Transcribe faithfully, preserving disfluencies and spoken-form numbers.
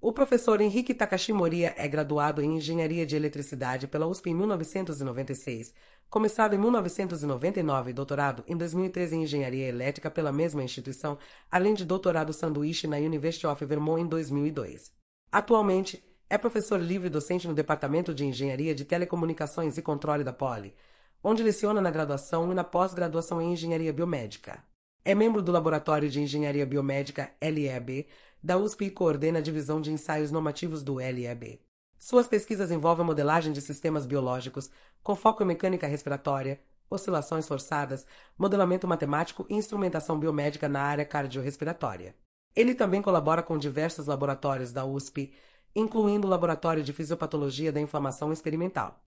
O professor Henrique Takashi Moriya é graduado em Engenharia de Eletricidade pela U S P em mil novecentos e noventa e seis, começado em mil novecentos e noventa e nove e doutorado em dois mil e treze em Engenharia Elétrica pela mesma instituição, além de doutorado sanduíche na University of Vermont em dois mil e dois. Atualmente, é professor livre docente no Departamento de Engenharia de Telecomunicações e Controle da Poli, onde leciona na graduação e na pós-graduação em Engenharia Biomédica. É membro do Laboratório de Engenharia Biomédica L E A B da U S P e coordena a divisão de ensaios normativos do L E A B. Suas pesquisas envolvem a modelagem de sistemas biológicos, com foco em mecânica respiratória, oscilações forçadas, modelamento matemático e instrumentação biomédica na área cardiorrespiratória. Ele também colabora com diversos laboratórios da U S P, incluindo o Laboratório de Fisiopatologia da Inflamação Experimental.